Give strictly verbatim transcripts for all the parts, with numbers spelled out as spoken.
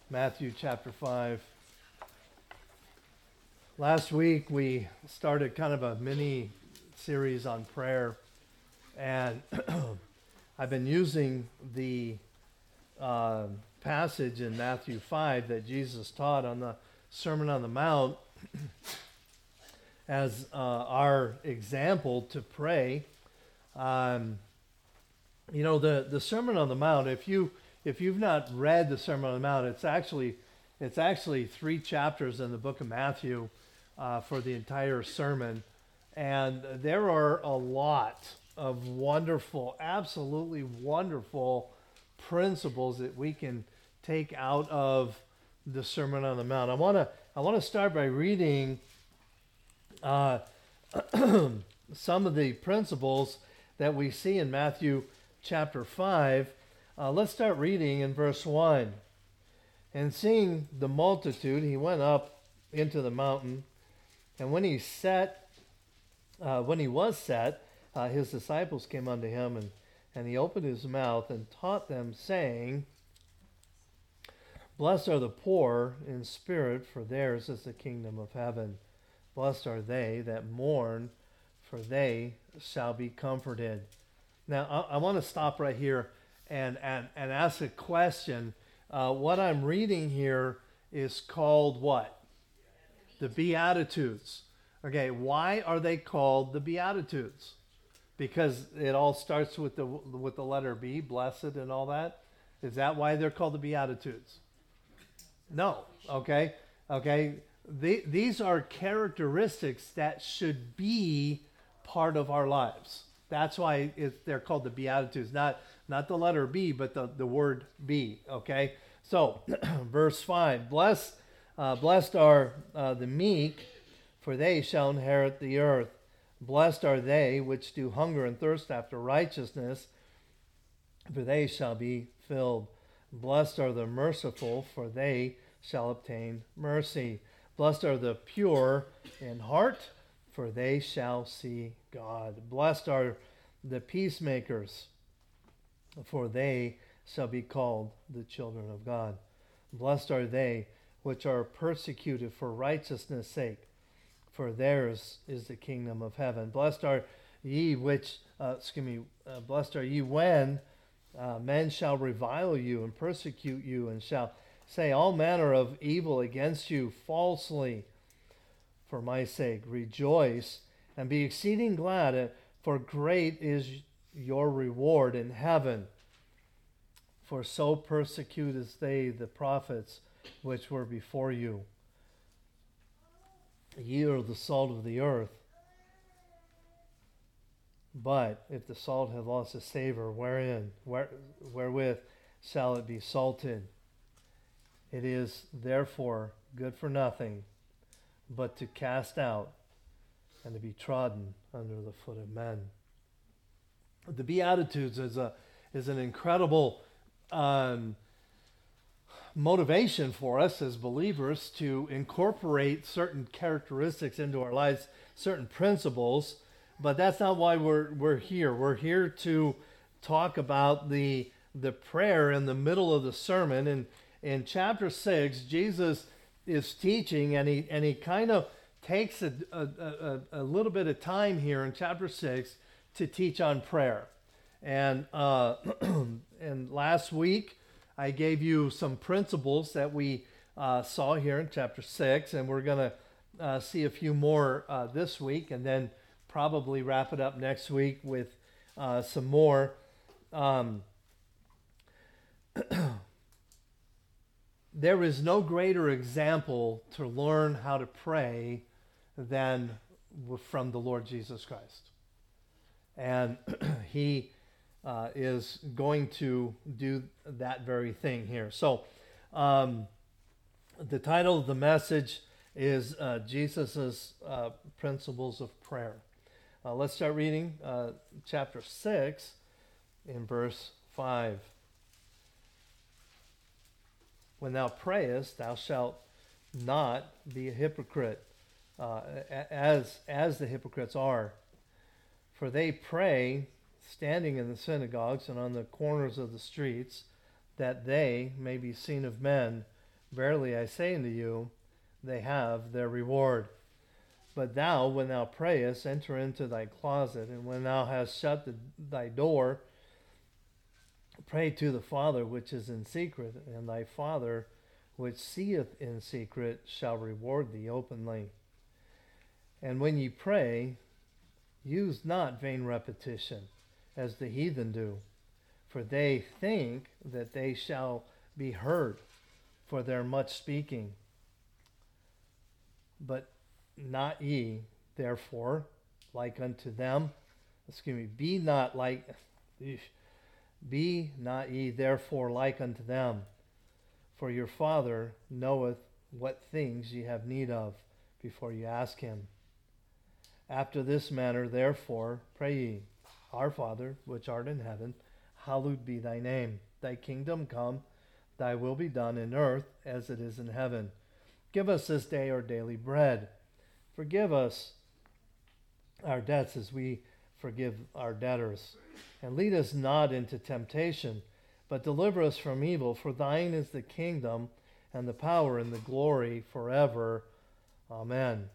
Matthew chapter five. Last week we started kind of a mini series on prayer, and I've been using the uh, passage in Matthew five that Jesus taught on the Sermon on the Mount as uh, our example to pray. Um, you know, the, the Sermon on the Mount, if you if you've not read the Sermon on the Mount, it's actually it's actually three chapters in the book of Matthew uh, for the entire sermon, and there are a lot of wonderful, absolutely wonderful principles that we can take out of the Sermon on the Mount. I want to I want to start by reading uh, some of the principles that we see in Matthew chapter five. Uh, let's start reading in verse one. And seeing the multitude, he went up into the mountain, and when he sat, uh, when he was set, uh, his disciples came unto him, and, and he opened his mouth and taught them, saying, Blessed are the poor in spirit, for theirs is the kingdom of heaven. Blessed are they that mourn, for they shall be comforted. Now, I, I want to stop right here and, and, and ask a question. Uh, what I'm reading here is called what? The Beatitudes. Okay, why are they called the Beatitudes? Because it all starts with the with the letter B, blessed and all that. Is that why they're called the Beatitudes? No. Okay. Okay. The, these are characteristics that should be part of our lives. That's why it, they're called the Beatitudes, not not the letter B, but the, the word be. Okay. So, verse five: Blessed, uh, blessed are uh, the meek, for they shall inherit the earth. Blessed are they which do hunger and thirst after righteousness, for they shall be filled. Blessed are the merciful, for they shall obtain mercy. Blessed are the pure in heart, for they shall see God. Blessed are the peacemakers, for they shall be called the children of God. Blessed are they which are persecuted for righteousness' sake, for theirs is the kingdom of heaven. Blessed are ye which, uh, excuse me, uh, blessed are ye when uh, men shall revile you and persecute you, and shall say all manner of evil against you falsely for my sake. Rejoice and be exceeding glad, for great is your reward in heaven. For so persecuted they the prophets which were before you. Ye are the salt of the earth. But if the salt have lost its savor, wherein, where, wherewith shall it be salted? It is therefore good for nothing, but to cast out and to be trodden under the foot of men. The Beatitudes is a is an incredible um, motivation for us as believers to incorporate certain characteristics into our lives, certain principles. But that's not why we're we're here. We're here to talk about the the prayer in the middle of the sermon. And in chapter six, Jesus is teaching, and he and he kind of takes a, a, a, a little bit of time here in chapter six to teach on prayer. And uh, and last week I gave you some principles that we uh, saw here in chapter six, and we're going to uh, see a few more uh, this week, and then probably wrap it up next week with uh, some more. Um, there is no greater example to learn how to pray than from the Lord Jesus Christ. And he uh, is going to do that very thing here. So um, the title of the message is uh, Jesus' uh, Principles of Prayer. Uh, let's start reading uh, chapter six in verse five. When thou prayest, thou shalt not be a hypocrite, uh, as as the hypocrites are. For they pray, standing in the synagogues and on the corners of the streets, that they may be seen of men. Verily I say unto you, they have their reward. But thou, when thou prayest, enter into thy closet, and when thou hast shut the, thy door, pray to the Father which is in secret, and thy Father which seeth in secret shall reward thee openly. And when ye pray, use not vain repetition, as the heathen do, for they think that they shall be heard for their much speaking. But not ye, therefore, like unto them. Excuse me. Be not like, be not ye therefore like unto them, for your Father knoweth what things ye have need of before you ask him. After this manner, therefore, pray ye, Our Father, which art in heaven, hallowed be thy name. Thy kingdom come, thy will be done in earth as it is in heaven. Give us this day our daily bread. Forgive us our debts as we forgive our debtors. And lead us not into temptation, but deliver us from evil. For thine is the kingdom, and the power, and the glory forever. Amen.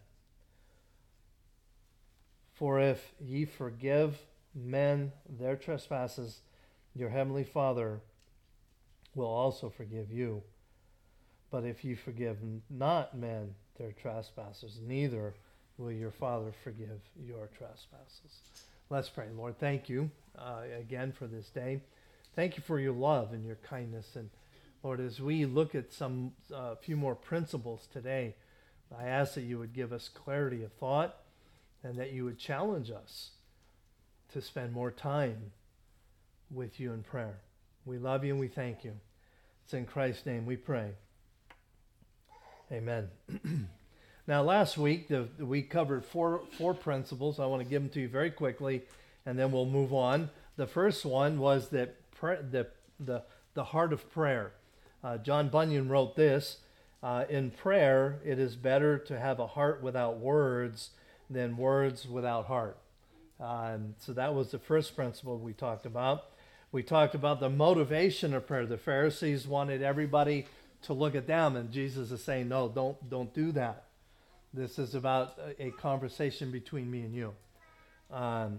For if ye forgive men their trespasses, your heavenly Father will also forgive you. But if ye forgive not men their trespasses, neither will your Father forgive your trespasses. Let's pray. Lord, thank you uh, again for this day. Thank you for your love and your kindness. And Lord, as we look at some uh, few more principles today, I ask that you would give us clarity of thought, and that you would challenge us to spend more time with you in prayer. We love you and we thank you. It's in Christ's name we pray. Amen. Now, last week, the, we covered four, four principles. I want to give them to you very quickly, and then we'll move on. The first one was that pre- the, the, the heart of prayer. Uh, John Bunyan wrote this, uh, in prayer, it is better to have a heart without words than words without heart. Um, so that was the first principle we talked about. We talked about the motivation of prayer. The Pharisees wanted everybody to look at them, and Jesus is saying, no, don't don't do that. This is about a, a conversation between me and you. Um,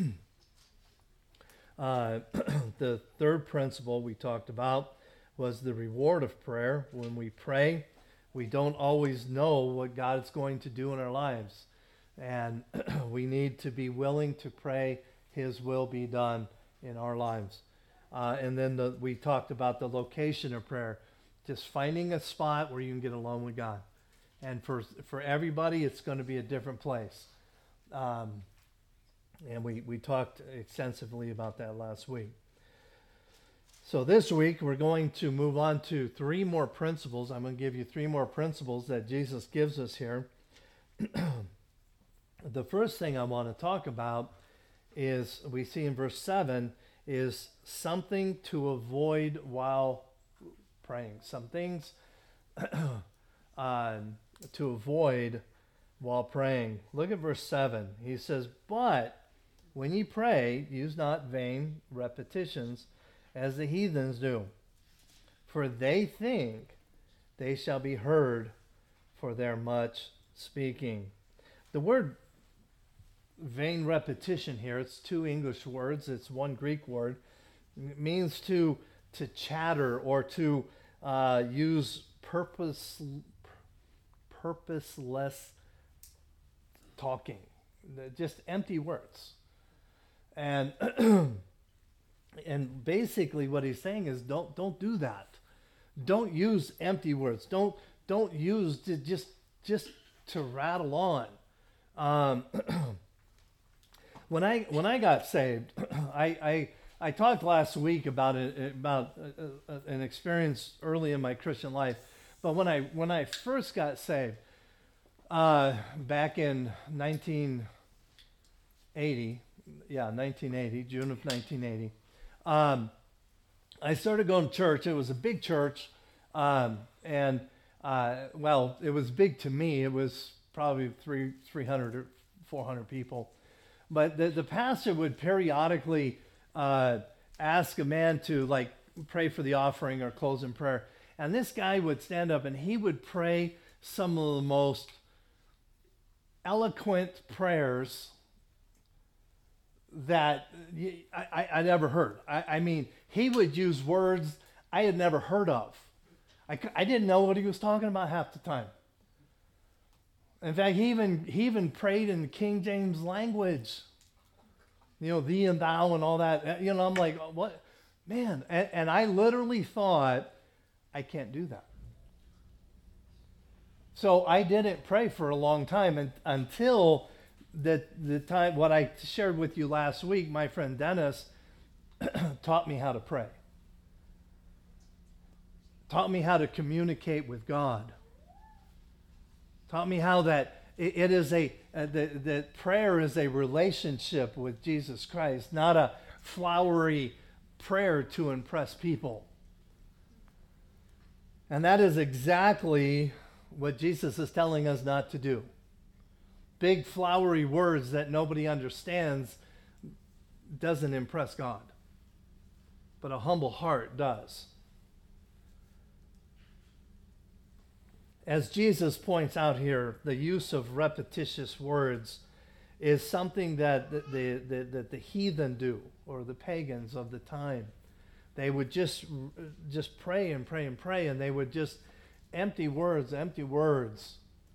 uh, the third principle we talked about was the reward of prayer. When we pray, we don't always know what God is going to do in our lives. And we need to be willing to pray his will be done in our lives. Uh, and then the, we talked about the location of prayer, just finding a spot where you can get alone with God. And for for everybody, it's going to be a different place. Um, and we, we talked extensively about that last week. So this week, we're going to move on to three more principles. I'm going to give you three more principles that Jesus gives us here. The first thing I want to talk about is, we see in verse seven, is something to avoid while praying. Some things uh, to avoid while praying. Look at verse seven. He says, but when ye pray, use not vain repetitions as the heathens do, for they think they shall be heard for their much speaking. The word vain repetition here, it's two English words, it's one Greek word. It means to to chatter or to uh, use purpose purposeless talking, just empty words. And and basically what he's saying is don't don't do that. Don't use empty words. Don't don't use to just just to rattle on. Um, When I when I got saved, I, I I talked last week about it, about a, a, an experience early in my Christian life. But when I when I first got saved, uh, back in nineteen eighty, yeah, nineteen eighty, June of nineteen eighty, um, I started going to church. It was a big church, um, and uh, well, it was big to me. It was probably three three hundred or four hundred people. But the, the pastor would periodically uh, ask a man to like pray for the offering or close in prayer. And this guy would stand up and he would pray some of the most eloquent prayers that I, I, I never heard. I, I mean, he would use words I had never heard of. I, I didn't know what he was talking about half the time. In fact, he even, he even prayed in the King James language. You know, thee and thou and all that. You know, I'm like, what? Man. And, and I literally thought, I can't do that. So I didn't pray for a long time and, until the, the time, what I shared with you last week, my friend Dennis taught me how to pray. Taught me how to communicate with God. Taught me how that it, it is a, uh, that, that prayer is a relationship with Jesus Christ, not a flowery prayer to impress people. And that is exactly what Jesus is telling us not to do. Big flowery words that nobody understands doesn't impress God. But a humble heart does. As Jesus points out here, the use of repetitious words is something that the, the, the, that the heathen do, or the pagans of the time. They would just, just pray and pray and pray, and they would just empty words, empty words.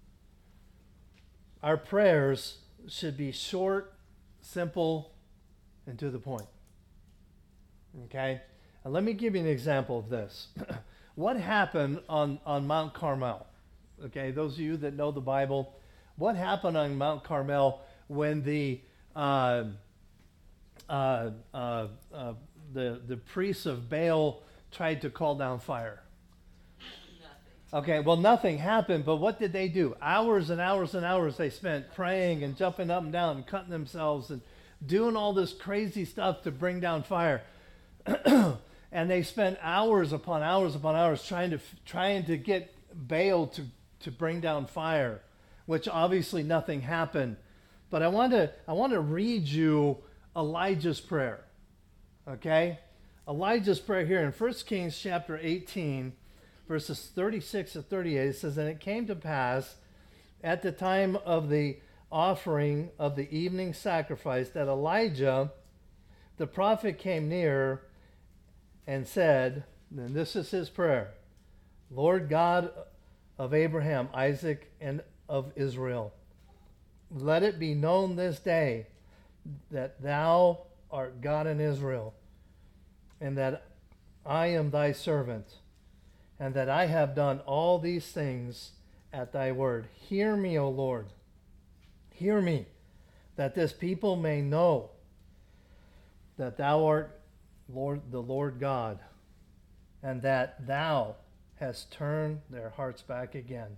Our prayers should be short, simple, and to the point. Okay? And let me give you an example of this. What happened on, on Mount Carmel? Okay, those of you that know the Bible, what happened on Mount Carmel when the uh, uh, uh, uh, the the priests of Baal tried to call down fire? Nothing. Okay, well, nothing happened, but what did they do? Hours and hours and hours they spent praying and jumping up and down and cutting themselves and doing all this crazy stuff to bring down fire. And they spent hours upon hours upon hours trying to trying to get Baal to to bring down fire, which obviously nothing happened. But I want to I want to read you Elijah's prayer. Okay? Elijah's prayer here in First Kings chapter eighteen, verses thirty-six to thirty-eight, it says, "And it came to pass at the time of the offering of the evening sacrifice that Elijah, the prophet, came near and said," and this is his prayer, "Lord God of Abraham, Isaac, and of Israel, let it be known this day that thou art God in Israel, and that I am thy servant, and that I have done all these things at thy word. Hear me, O Lord, hear me, that this people may know that thou art Lord, the Lord God, and that thou has turned their hearts back again."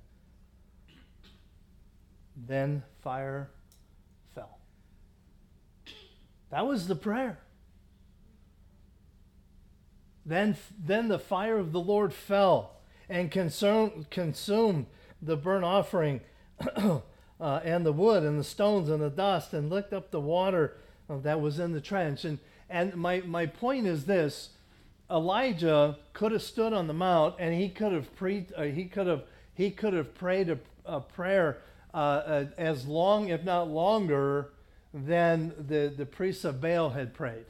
Then fire fell. That was the prayer. Then, then the fire of the Lord fell and consumed, consumed the burnt offering uh, and the wood and the stones and the dust, and licked up the water uh, that was in the trench. And, and my, my point is this. Elijah could have stood on the mount and he could have pre- uh, he could have he could have prayed a, a prayer uh, uh, as long, if not longer, than the, the priests of Baal had prayed.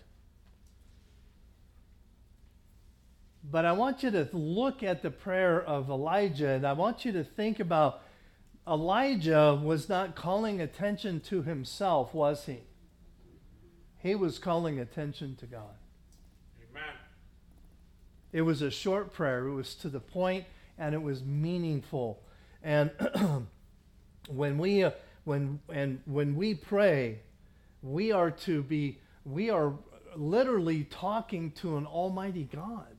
But I want you to look at the prayer of Elijah, and I want you to think about Elijah was not calling attention to himself, was he? He was calling attention to God. It was a short prayer. It was to the point, and it was meaningful. And when we uh, when and when we pray, we are to be we are literally talking to an almighty God.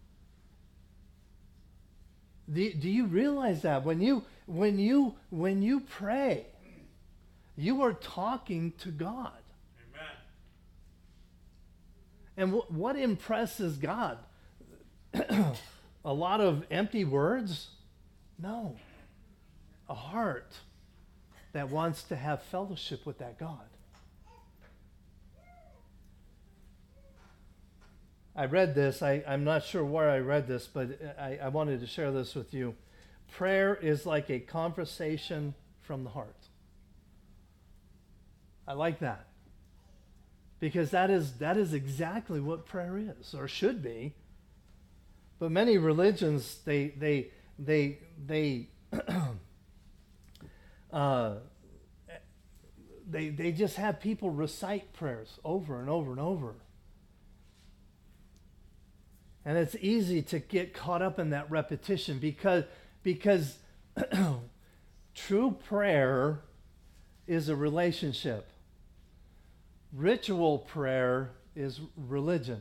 Do, do you realize that when you when you when you pray, you are talking to God? Amen. And w- what impresses God? A lot of empty words? No. A heart that wants to have fellowship with that God. I read this. I, I'm not sure where I read this, but I, I wanted to share this with you. Prayer is like a conversation from the heart. I like that. Because that is that is exactly what prayer is, or should be. But many religions, they they they they uh, they they just have people recite prayers over and over and over. And it's easy to get caught up in that repetition because because true prayer is a relationship. Ritual prayer is religion.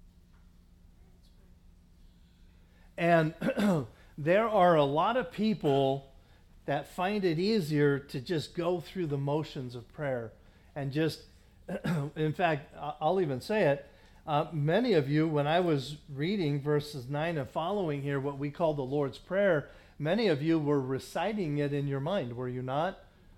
And there are a lot of people that find it easier to just go through the motions of prayer and just, in fact, I'll even say it, uh, many of you, when I was reading verses nine and following here, what we call the Lord's Prayer, many of you were reciting it in your mind, were you not?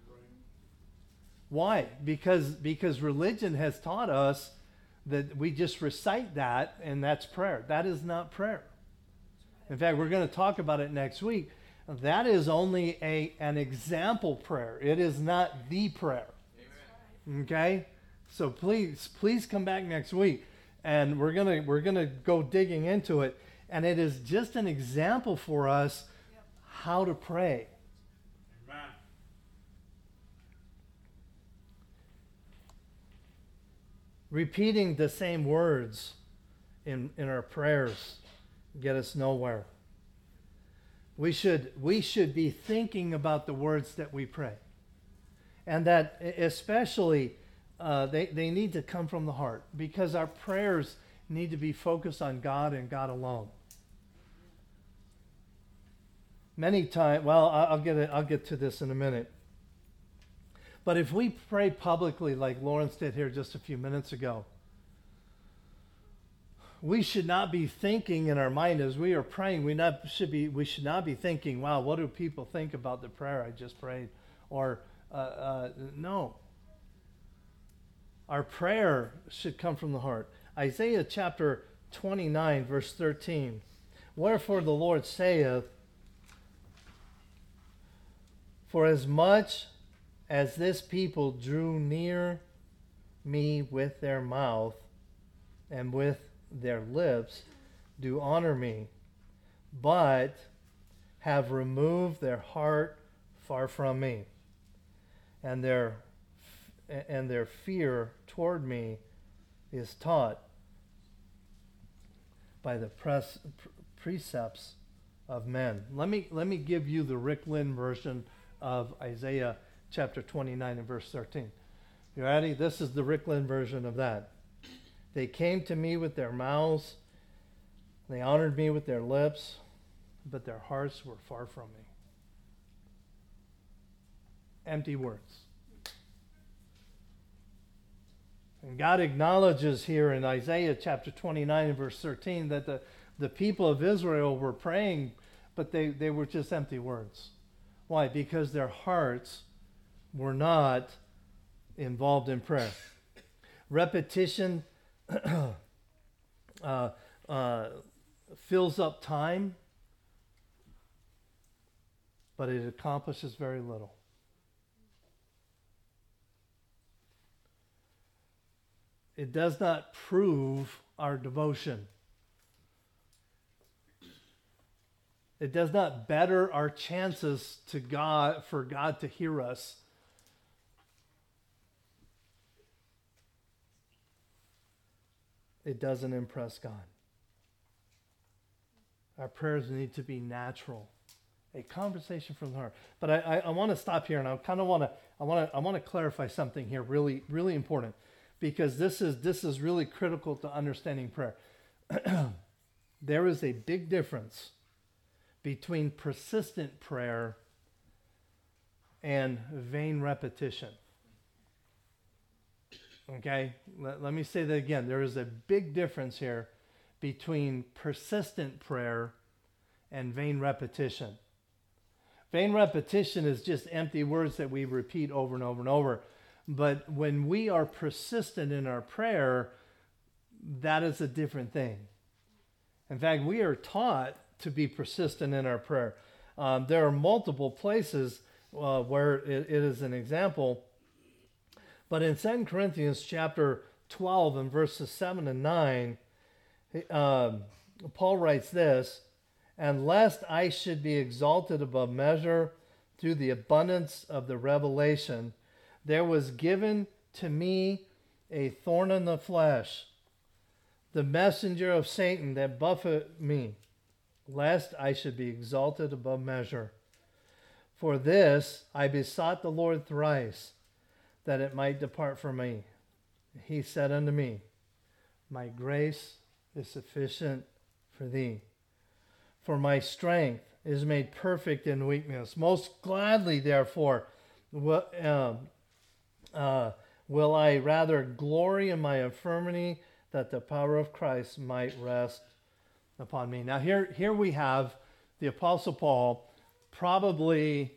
Why? Because because religion has taught us that we just recite that and that's prayer. That is not prayer. In fact, we're going to talk about it next week. That is only a an example prayer. It is not the prayer. Amen. Okay? So please please come back next week and we're going to we're going to go digging into it, and it is just an example for us how to pray. Repeating the same words in, in our prayers get us nowhere. We should we should be thinking about the words that we pray. And that especially uh, they, they need to come from the heart, because our prayers need to be focused on God and God alone. Many times, well, I'll get it, I'll get to this in a minute. But if we pray publicly like Lawrence did here just a few minutes ago, we should not be thinking in our mind as we are praying, we not should be we should not be thinking, wow, what do people think about the prayer I just prayed? Or uh, uh, no. Our prayer should come from the heart. Isaiah chapter twenty-nine, verse thirteen. Wherefore the Lord saith, for as much as this people drew near me with their mouth and with their lips do honor me, but have removed their heart far from me, and their and their fear toward me is taught by the pres, precepts of men. Let me let me give you the Rick Lynn version of Isaiah chapter twenty-nine and verse thirteen. You ready? This is the Rick Lynn version of that. They came to me with their mouths, they honored me with their lips, but their hearts were far from me. Empty words. And God acknowledges here in Isaiah chapter twenty-nine and verse thirteen that the, the people of Israel were praying, but they, they were just empty words. Why? Because their hearts were not involved in prayer. Repetition uh, uh, fills up time, but it accomplishes very little. It does not prove our devotion. It does not better our chances to God for God to hear us. It doesn't impress God. Our prayers need to be natural, a conversation from the heart. But I, I, I want to stop here, and I kind of want to I want to I want to clarify something here, really really important, because this is this is really critical to understanding prayer. There is a big difference between persistent prayer and vain repetition. Okay, let, let me say that again. There is a big difference here between persistent prayer and vain repetition. Vain repetition is just empty words that we repeat over and over and over. But when we are persistent in our prayer, that is a different thing. In fact, we are taught to be persistent in our prayer. Um, there are multiple places uh, where it, it is an example. But in Second Corinthians chapter twelve and verses seven and nine, um, Paul writes this, "And lest I should be exalted above measure through the abundance of the revelation, there was given to me a thorn in the flesh, the messenger of Satan that buffeted me, lest I should be exalted above measure. For this I besought the Lord thrice, that it might depart from me. He said unto me, My grace is sufficient for thee, for my strength is made perfect in weakness. Most gladly, therefore, will, um, uh, will I rather glory in my infirmity, that the power of Christ might rest upon me." Now here, here we have the Apostle Paul, probably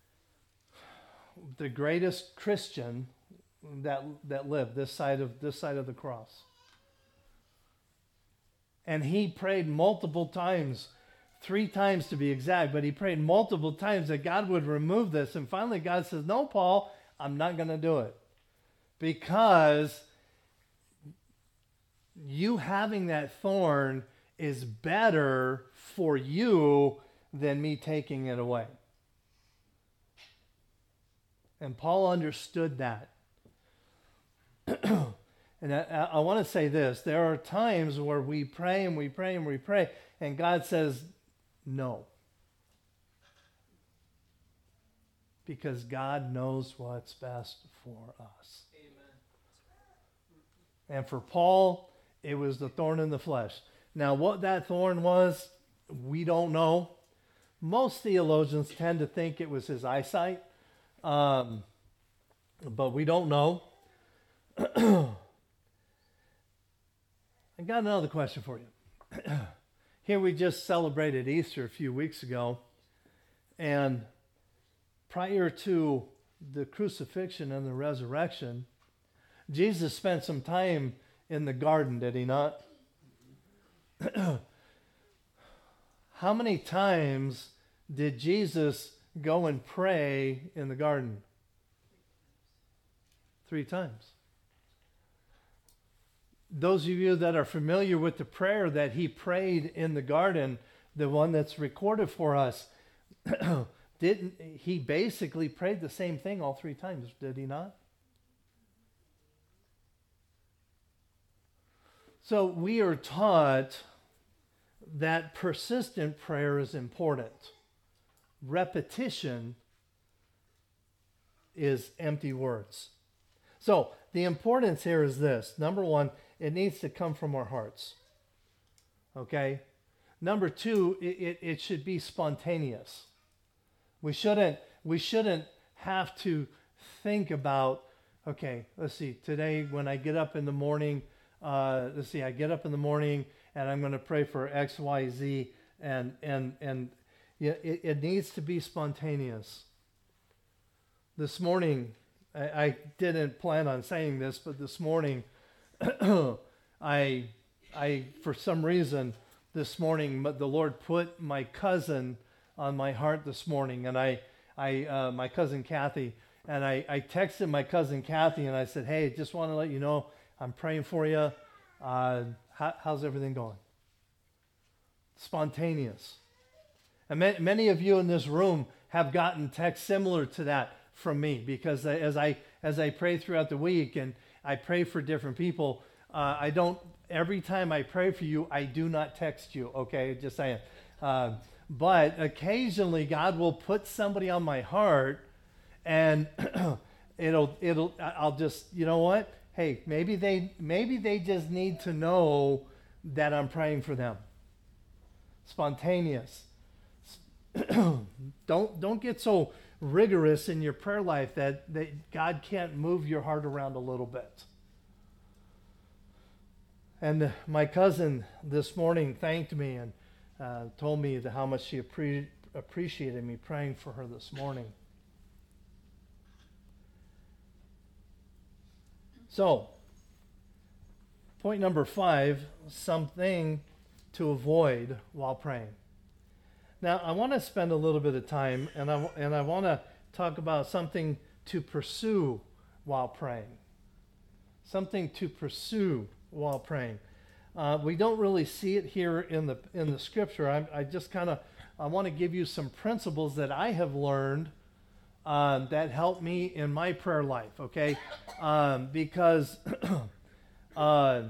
the greatest Christian that that lived this side of this side of the cross. And he prayed multiple times, three times to be exact, but he prayed multiple times that God would remove this. And finally God says, "No, Paul, I'm not going to do it. Because you having that thorn is better for you than me taking it away." And Paul understood that. And I, I want to say this. There are times where we pray and we pray and we pray, and God says, no. Because God knows what's best for us. Amen. And for Paul, it was the thorn in the flesh. Now, what that thorn was, we don't know. Most theologians tend to think it was his eyesight, um, but we don't know. I got another question for you. Here we just celebrated Easter a few weeks ago, and prior to the crucifixion and the resurrection, Jesus spent some time in the garden, did he not? How many times did Jesus go and pray in the garden? Three times. Those of you that are familiar with the prayer that he prayed in the garden, the one that's recorded for us, didn't he basically prayed the same thing all three times, did he not? So we are taught that persistent prayer is important. Repetition is empty words. So the importance here is this. Number one, it needs to come from our hearts. Okay? Number two, it, it, it should be spontaneous. We shouldn't, we shouldn't have to think about, okay, let's see, today when I get up in the morning, uh, let's see, I get up in the morning and I'm going to pray for X, Y, Z, and and and yeah, it, it needs to be spontaneous. This morning, I, I didn't plan on saying this, but this morning, I, I for some reason, this morning, the Lord put my cousin on my heart this morning, and I, I, uh, my cousin Kathy, and I, I texted my cousin Kathy, and I said, "Hey, just want to let you know I'm praying for you. Uh, how, how's everything going?" Spontaneous. And ma- many of you in this room have gotten texts similar to that from me, because as I as I pray throughout the week and I pray for different people, uh, I don't every time I pray for you, I do not text you. Okay, just saying. Uh, but occasionally, God will put somebody on my heart, and it'll it'll I'll just you know what? Hey, maybe they maybe they just need to know that I'm praying for them. Spontaneous. don't don't get so rigorous in your prayer life that, that God can't move your heart around a little bit. And my cousin this morning thanked me and uh, told me how much she appre- appreciated me praying for her this morning. So, Point number five, something to avoid while praying. Now, I want to spend a little bit of time, and I, and I want to talk about something to pursue while praying. Something to pursue while praying. Uh, we don't really see it here in the in the scripture. I, I just kind of I want to give you some principles that I have learned um, that help me in my prayer life. Okay, um, because uh,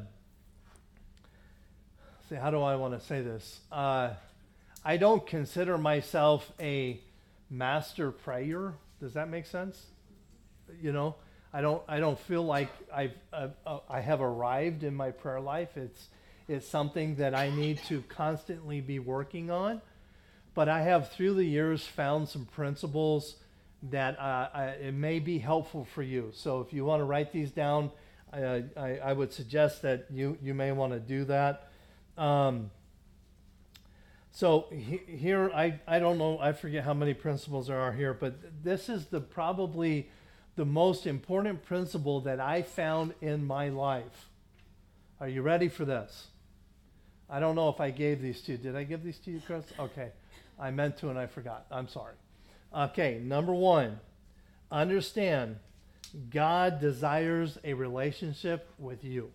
see, how do I want to say this? Uh, I don't consider myself a master prayer. Does that make sense? You know. I don't. I don't feel like I've. Uh, uh, I have arrived in my prayer life. It's. It's something that I need to constantly be working on. But I have, through the years, found some principles that uh, I, it may be helpful for you. So if you want to write these down, I, I, I would suggest that you you may want to do that. Um, so he, here, I I don't know. I forget how many principles there are here, but this is the probably the most important principle that I found in my life. Are you ready for this? I don't know if I gave these to you. Did I give these to you, Chris? Okay. I meant to and I forgot. I'm sorry. Okay, number one, understand God desires a relationship with you.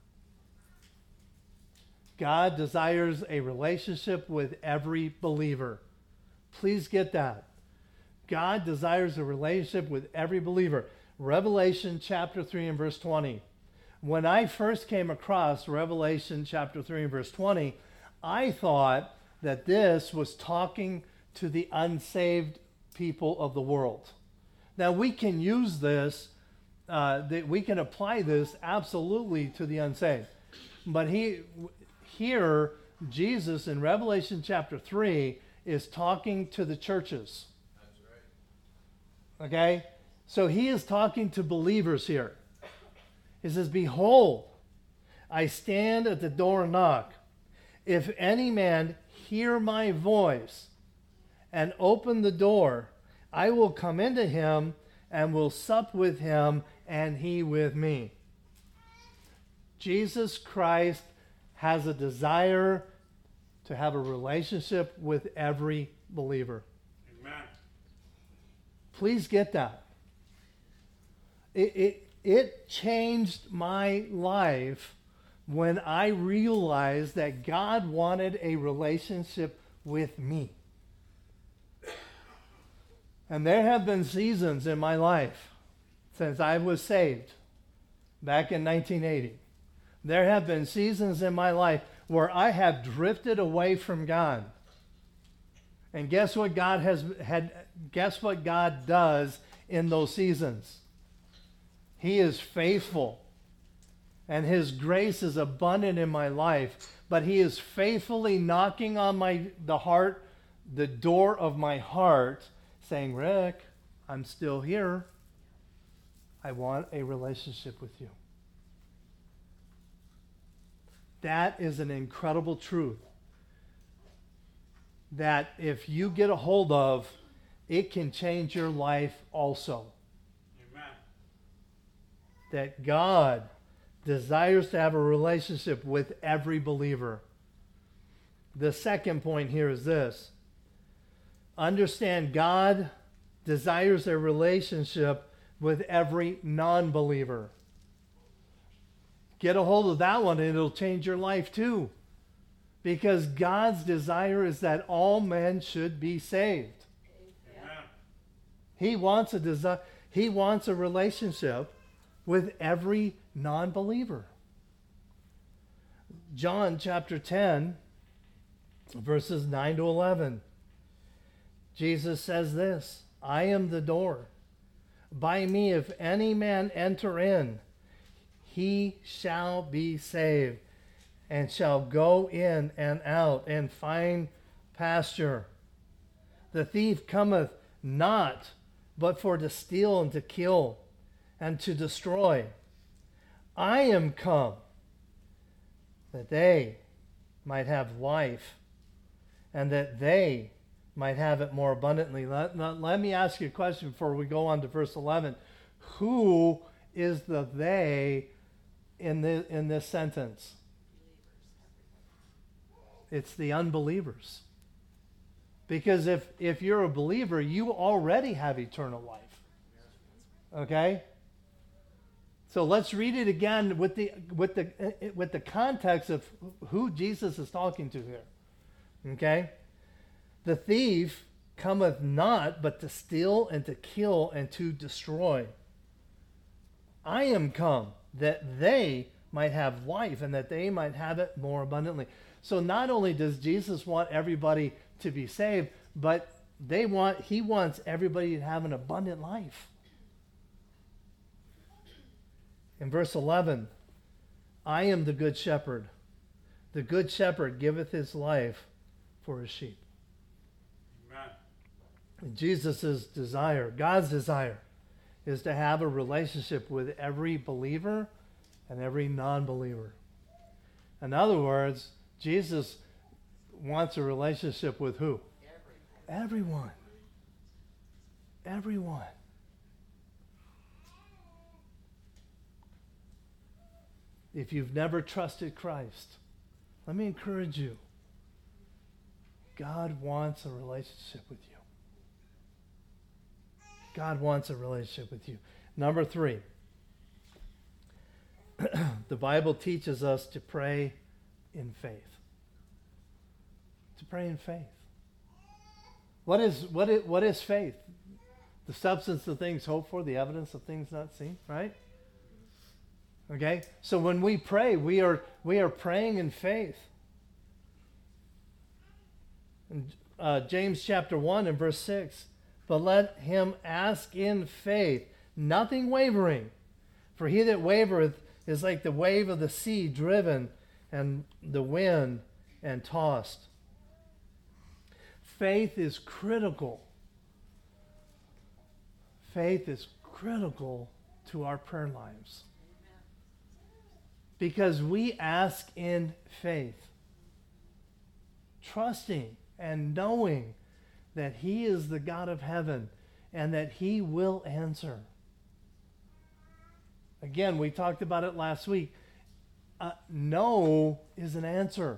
God desires a relationship with every believer. Please get that. God desires a relationship with every believer. Revelation chapter three and verse twenty. When I first came across Revelation chapter three and verse twenty, I thought that this was talking to the unsaved people of the world. Now we can use this, uh, that we can apply this absolutely to the unsaved. But he, here, Jesus in Revelation chapter three is talking to the churches. Okay? So he is talking to believers here. He says, behold, I stand at the door and knock. If any man hear my voice and open the door, I will come into him and will sup with him and he with me. Jesus Christ has a desire to have a relationship with every believer. Amen. Please get that. It, it, it changed my life when I realized that God wanted a relationship with me. And there have been seasons in my life since I was saved back in nineteen eighty. There have been seasons in my life where I have drifted away from God. And guess what God has had guess what God does in those seasons? He is faithful. And his grace is abundant in my life, but he is faithfully knocking on my the heart, the door of my heart, saying, Rick, I'm still here. I want a relationship with you. That is an incredible truth that if you get a hold of, it can change your life also. Amen. That God desires to have a relationship with every believer. The second point here is this. Understand God desires a relationship with every non-believer. Get a hold of that one and it'll change your life too. Because God's desire is that all men should be saved. Amen. He wants a desire, he wants a relationship with every non-believer. John chapter ten, verses nine to eleven. Jesus says this, I am the door. By me, if any man enter in, he shall be saved, and shall go in and out and find pasture. The thief cometh not, but for to steal and to kill and to destroy. I am come that they might have life, and that they might have it more abundantly. Let, let, let me ask you a question before we go on to verse eleven. Who is the they in the in this sentence? It's the unbelievers. Because if, if you're a believer, you already have eternal life. Okay? So let's read it again with the with the with the context of who Jesus is talking to here. Okay? The thief cometh not but to steal and to kill and to destroy. I am come that they might have life and that they might have it more abundantly. So not only does Jesus want everybody to be saved, but they want he wants everybody to have an abundant life. In verse eleven, I am the good shepherd. The good shepherd giveth his life for his sheep. Amen. Jesus' desire, God's desire, is to have a relationship with every believer and every non-believer. In other words, Jesus wants a relationship with who? Everyone. Everyone. If you've never trusted Christ, let me encourage you. God wants a relationship with you. God wants a relationship with you. Number three, the Bible teaches us to pray in faith. To pray in faith. What is what is what is faith? The substance of things hoped for, the evidence of things not seen, right? Okay? So when we pray, we are we are praying in faith. In, uh, James chapter one and verse six, but let him ask in faith, nothing wavering. For he that wavereth is like the wave of the sea driven and the wind and tossed. Faith is critical. Faith is critical to our prayer lives. Because we ask in faith, trusting and knowing that he is the God of heaven and that he will answer. Again, we talked about it last week. Uh, no is an answer.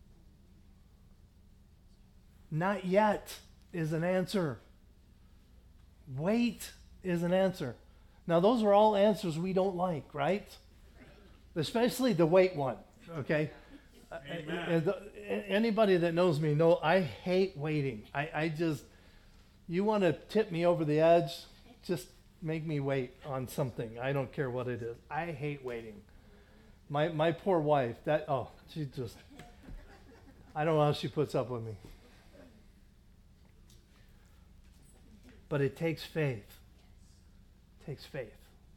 Not yet is an answer. Wait is an answer. Now, those are all answers we don't like, right? Especially the wait one, okay? Amen. Uh, anybody that knows me know I hate waiting. I, I just, you want to tip me over the edge, just make me wait on something. I don't care what it is. I hate waiting. My my poor wife, that, oh, she just, I don't know how she puts up with me. But it takes faith. It takes faith.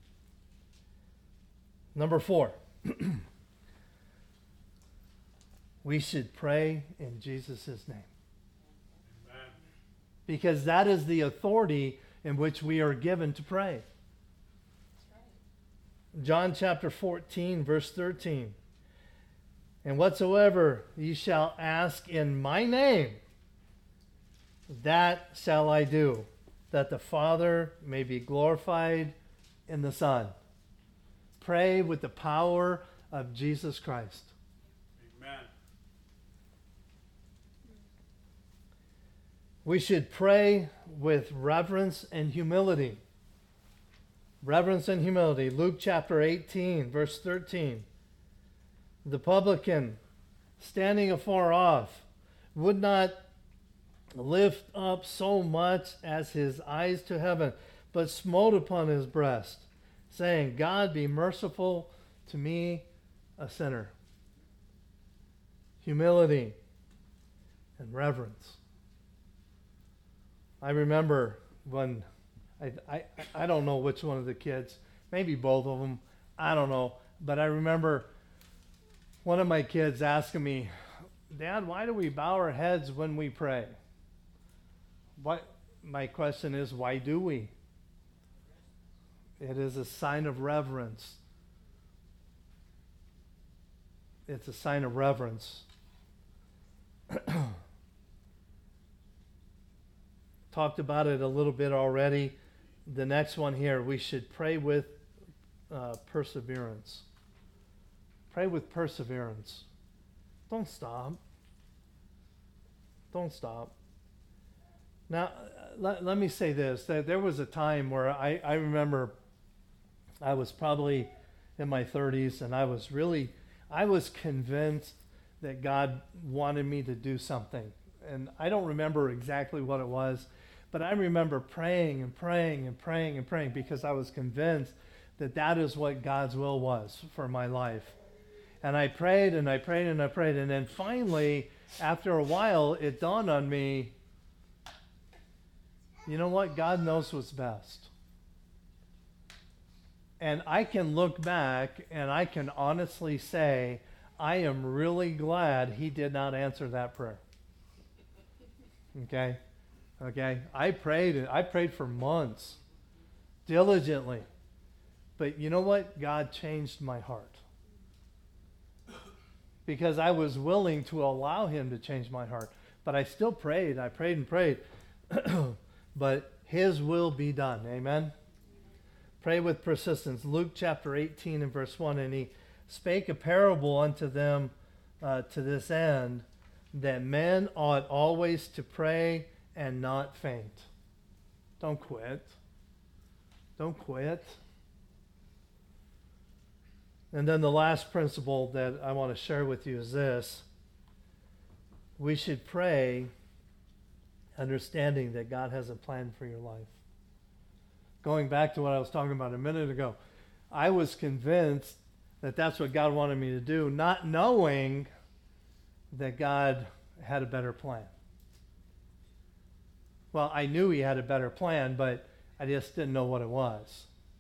Number four. We should pray in Jesus' name. Amen. Because that is the authority in which we are given to pray. Right. John chapter fourteen, verse thirteen. And whatsoever ye shall ask in my name, that shall I do, that the Father may be glorified in the Son. Pray with the power of Jesus Christ. Amen. We should pray with reverence and humility. Reverence and humility. Luke chapter eighteen, verse thirteen. The publican, standing afar off, would not lift up so much as his eyes to heaven, but smote upon his breast, saying, God be merciful to me, a sinner. Humility and reverence. I remember when, I, I, I don't know which one of the kids, maybe both of them, I don't know, but I remember one of my kids asking me, Dad, why do we bow our heads when we pray? What, my question is, why do we? It is a sign of reverence. It's a sign of reverence. Talked about it a little bit already. The next one here, we should pray with uh, perseverance. Pray with perseverance. Don't stop. Don't stop. Now, let, let me say this. That there was a time where I, I remember I was probably in my thirties, and I was really, I was convinced that God wanted me to do something. And I don't remember exactly what it was, but I remember praying and praying and praying and praying because I was convinced that that is what God's will was for my life. And I prayed and I prayed and I prayed. And then finally, after a while, it dawned on me, you know what? God knows what's best. And I can look back and I can honestly say, I am really glad he did not answer that prayer. Okay? Okay? I prayed, I prayed for months, diligently. But you know what? God changed my heart. Because I was willing to allow him to change my heart. But I still prayed. I prayed and prayed. But his will be done. Amen? Pray with persistence. Luke chapter eighteen and verse one. And he spake a parable unto them uh, to this end, that men ought always to pray and not faint. Don't quit. Don't quit. And then the last principle that I want to share with you is this. We should pray understanding that God has a plan for your life. Going back to what I was talking about a minute ago, I was convinced that that's what God wanted me to do, not knowing that God had a better plan. Well, I knew he had a better plan, but I just didn't know what it was.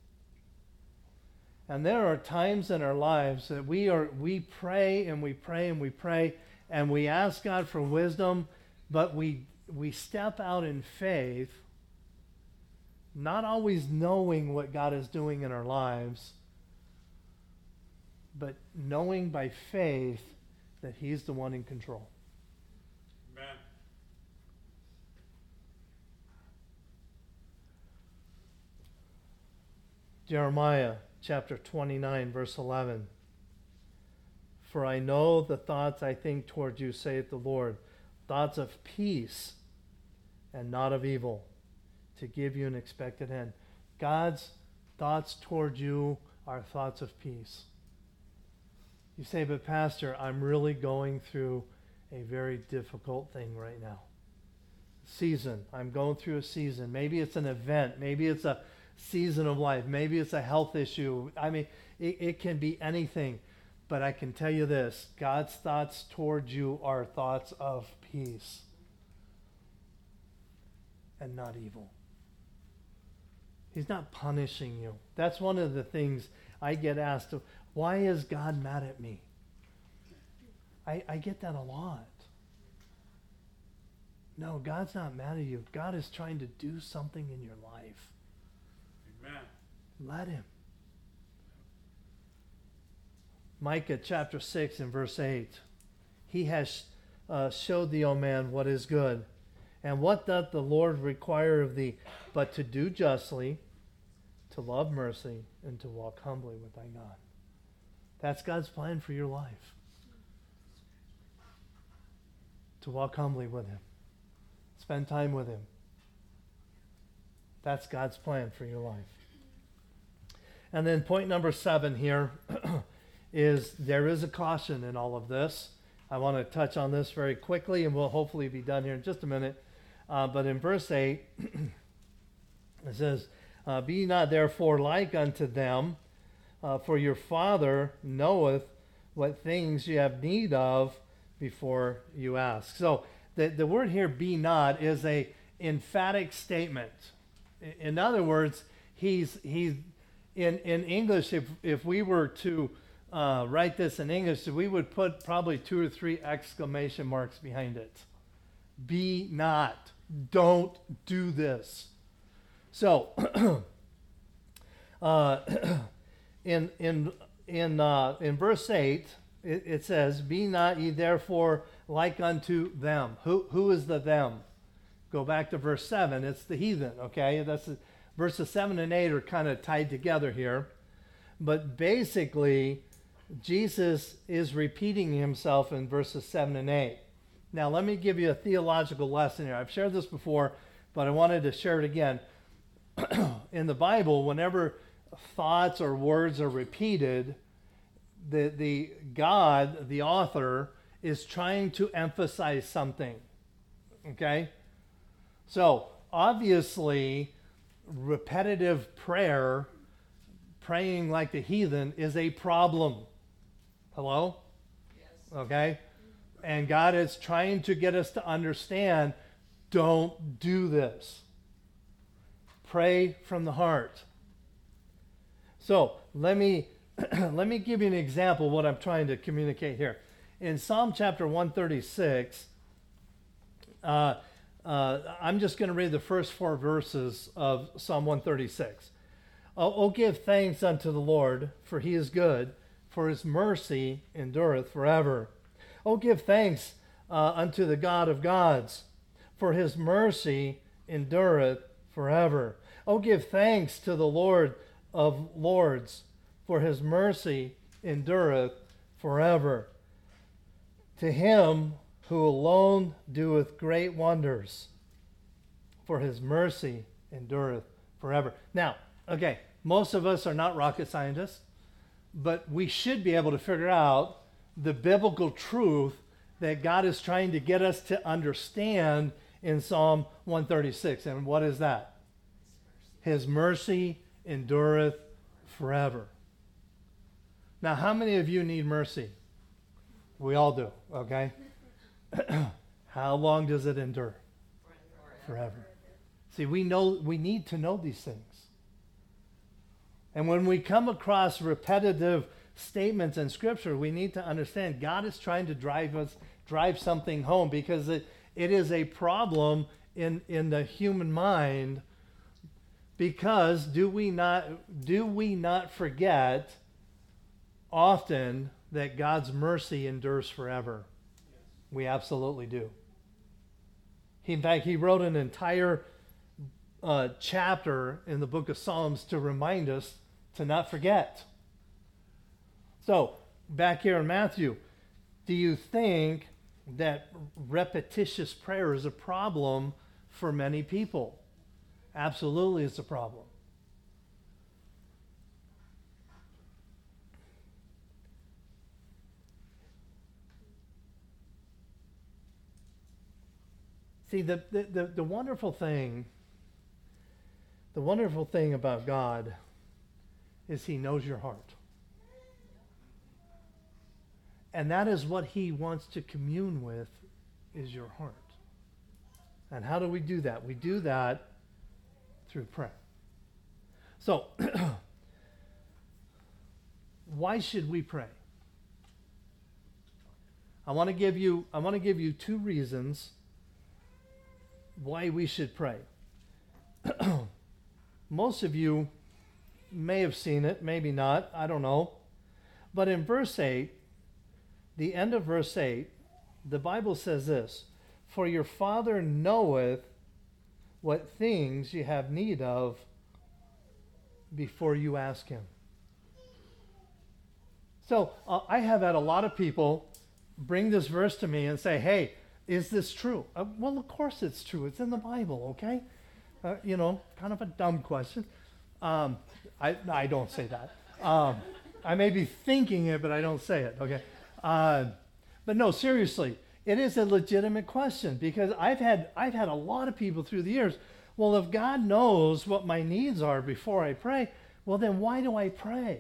And there are times in our lives that we are we pray and we pray and we pray and we ask God for wisdom, but we we step out in faith, not always knowing what God is doing in our lives, but knowing by faith that he's the one in control. Amen. Jeremiah chapter twenty-nine, verse eleven. For I know the thoughts I think toward you, saith the Lord, thoughts of peace and not of evil, to give you an expected end. God's thoughts toward you are thoughts of peace. You say, but Pastor, I'm really going through a very difficult thing right now. Season. I'm going through a season. Maybe it's an event. Maybe it's a season of life. Maybe it's a health issue. I mean, it, it can be anything. But I can tell you this, God's thoughts toward you are thoughts of peace and not evil. He's not punishing you. That's one of the things I get asked, why is God mad at me? I, I get that a lot. No, God's not mad at you. God is trying to do something in your life. Amen. Let him. Micah chapter six and verse eight. He has uh, showed thee, O man, what is good. And what doth the Lord require of thee, but to do justly, to love mercy, and to walk humbly with thy God. That's God's plan for your life. To walk humbly with him. Spend time with him. That's God's plan for your life. And then point number seven here is there is a caution in all of this. I want to touch on this very quickly, and we'll hopefully be done here in just a minute. Uh, but in verse eight, it says, uh, Be ye not therefore like unto them, uh, for your Father knoweth what things you have need of before you ask. So the, the word here, be not, is a emphatic statement. In other words, he's he's in, in English, if, if we were to uh, write this in English, we would put probably two or three exclamation marks behind it. Be not. Don't do this. So, uh, in in in uh, in verse eight, it, it says, "Be not ye therefore like unto them." Who who is the them? Go back to verse seven. It's the heathen. Okay, that's a, verses seven and eight are kind of tied together here, but basically, Jesus is repeating himself in verses seven and eight. Now, let me give you a theological lesson here. I've shared this before, but I wanted to share it again. In the Bible, whenever thoughts or words are repeated, the, the God, the author, is trying to emphasize something. Okay? So, obviously, repetitive prayer, praying like the heathen, is a problem. Hello? Yes. Okay? And God is trying to get us to understand, don't do this. Pray from the heart. So, let me let me give you an example of what I'm trying to communicate here. In Psalm chapter one thirty-six, uh, uh, I'm just going to read the first four verses of Psalm one thirty-six. Oh, oh, give thanks unto the Lord, for he is good, for his mercy endureth forever. Oh, give thanks uh, unto the God of gods, for his mercy endureth forever. Oh, give thanks to the Lord of lords, for his mercy endureth forever. To him who alone doeth great wonders, for his mercy endureth forever. Now, okay, most of us are not rocket scientists, but we should be able to figure out the biblical truth that God is trying to get us to understand in Psalm one thirty-six. And what is that? His mercy endureth forever. Now, how many of you need mercy? We all do, okay? How long does it endure? Forever. See, we know we need to know these things. And when we come across repetitive statements in Scripture, we need to understand God is trying to drive us, drive something home, because it, it is a problem in, in the human mind. Because do we not do we not forget often that God's mercy endures forever? Yes. We absolutely do. He, in fact, he wrote an entire uh, chapter in the book of Psalms to remind us to not forget. So, back here in Matthew, do you think that repetitious prayer is a problem for many people? Absolutely, it's a problem. See, the, the, the, the wonderful thing, the wonderful thing about God is he knows your heart. And that is what he wants to commune with, is your heart. And how do we do that? We do that through prayer. So, why should we pray? I want to give you I want to give you two reasons why we should pray. Most of you may have seen it, maybe not, I don't know. But in verse eight, the end of verse eight, the Bible says this: "For your Father knoweth what things you have need of before you ask him." So uh, I have had a lot of people bring this verse to me and say, "Hey, is this true?" Uh, well, of course it's true. It's in the Bible, okay? Uh, you know, kind of a dumb question. Um, I, I don't say that. Um, I may be thinking it, but I don't say it, okay? Uh, but no, seriously. It is a legitimate question, because I've had I've had a lot of people through the years, well, if God knows what my needs are before I pray, well, then why do I pray?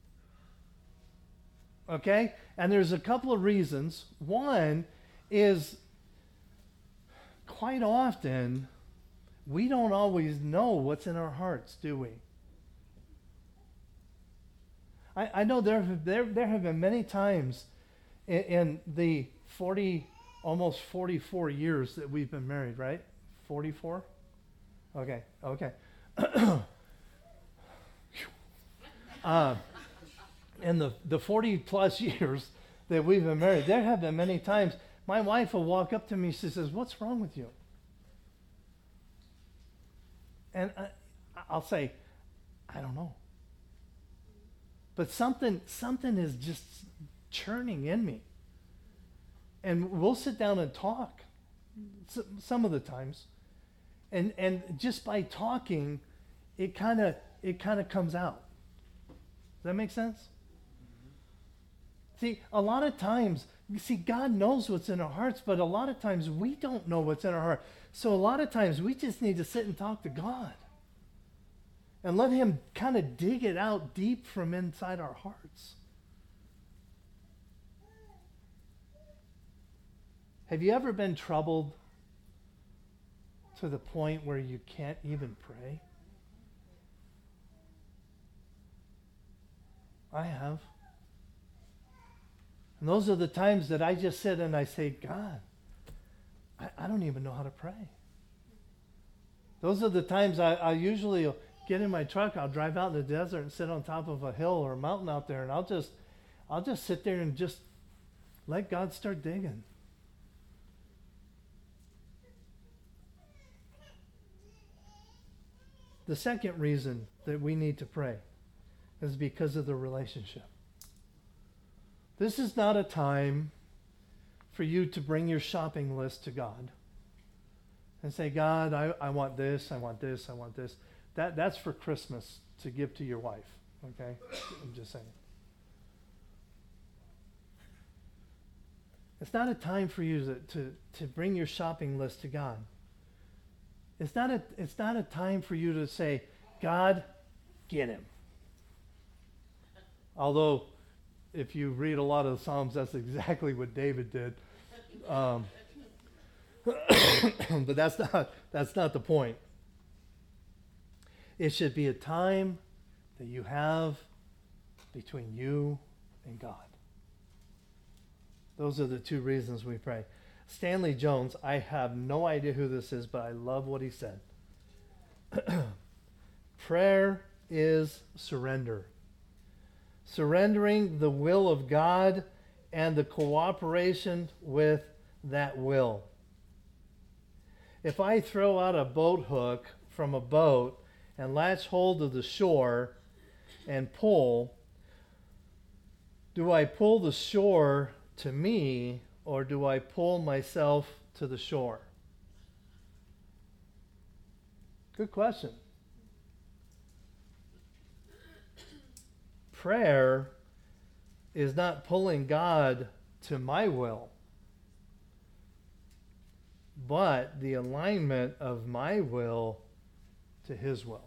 Okay? And there's a couple of reasons. One is, quite often, we don't always know what's in our hearts, do we? I, I know there have, there, there have been many times in, in the forty, almost forty-four years that we've been married, right? forty-four? Okay, okay. uh, in the, the forty plus years that we've been married, there have been many times my wife will walk up to me, she says, "What's wrong with you?" And I, I'll say, "I don't know." but something something is just churning in me. And we'll sit down and talk some of the times. And and just by talking, it kind of it kind of comes out. Does that make sense? See, a lot of times, you see, God knows what's in our hearts, but a lot of times we don't know what's in our heart. So a lot of times we just need to sit and talk to God and let him kind of dig it out deep from inside our hearts. Have you ever been troubled to the point where you can't even pray? I have. And those are the times that I just sit and I say, God, I, I don't even know how to pray. Those are the times I, I usually get in my truck, I'll drive out in the desert and sit on top of a hill or a mountain out there, and I'll just I'll just sit there and just let God start digging. The second reason that we need to pray is because of the relationship. This is not a time for you to bring your shopping list to God and say, God, I, I want this, I want this, I want this. That, that's for Christmas to give to your wife, okay? I'm just saying. It's not a time for you to, to, to bring your shopping list to God. It's not a, it's not a time for you to say, God, get him. Although, if you read a lot of the Psalms, that's exactly what David did. Um, but that's not, that's not the point. It should be a time that you have between you and God. Those are the two reasons we pray. Stanley Jones, I have no idea who this is, but I love what he said. Prayer is surrender. Surrendering the will of God and the cooperation with that will. If I throw out a boat hook from a boat and latch hold of the shore and pull, do I pull the shore to me, or do I pull myself to the shore? Good question. Prayer is not pulling God to my will, but the alignment of my will to his will.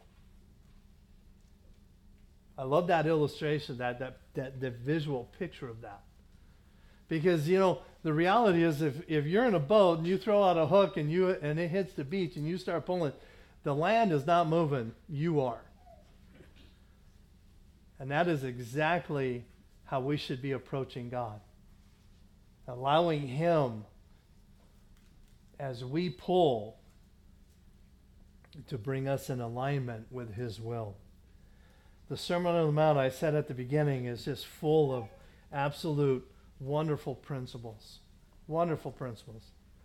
I love that illustration, that, that, that the visual picture of that. Because, you know, the reality is if, if you're in a boat and you throw out a hook and you and it hits the beach and you start pulling, the land is not moving, you are. And that is exactly how we should be approaching God. Allowing him, as we pull, to bring us in alignment with his will. The Sermon on the Mount, I said at the beginning, is just full of absolute wonderful principles. Wonderful principles.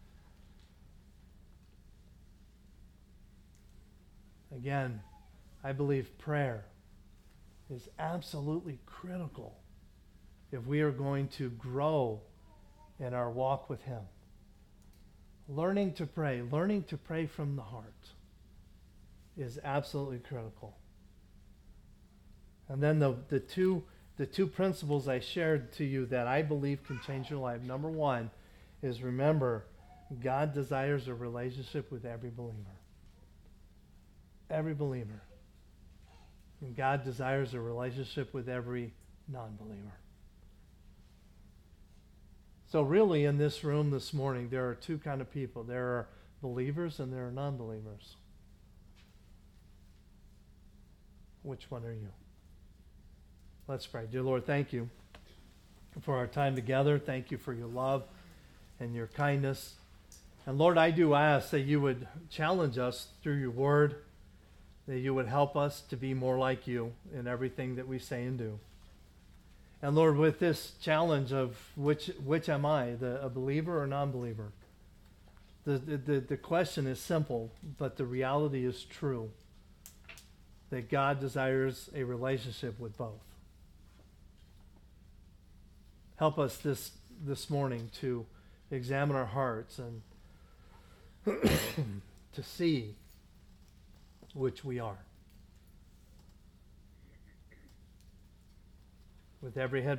Again, I believe prayer is absolutely critical if we are going to grow in our walk with him. Learning to pray, learning to pray from the heart is absolutely critical. And then the, the two the two principles I shared to you that I believe can change your life. Number one is, remember, God desires a relationship with every believer. Every believer. And God desires a relationship with every non-believer. So really in this room this morning, there are two kind of people. There are believers and there are non-believers. Which one are you? Let's pray. Dear Lord, thank you for our time together. Thank you for your love and your kindness. And Lord, I do ask that you would challenge us through your word, that you would help us to be more like you in everything that we say and do. And Lord, with this challenge of which which am I, the, a believer or non-believer? The, the, the question is simple, but the reality is true, that God desires a relationship with both. help us this this morning to examine our hearts and to see which we are. With every head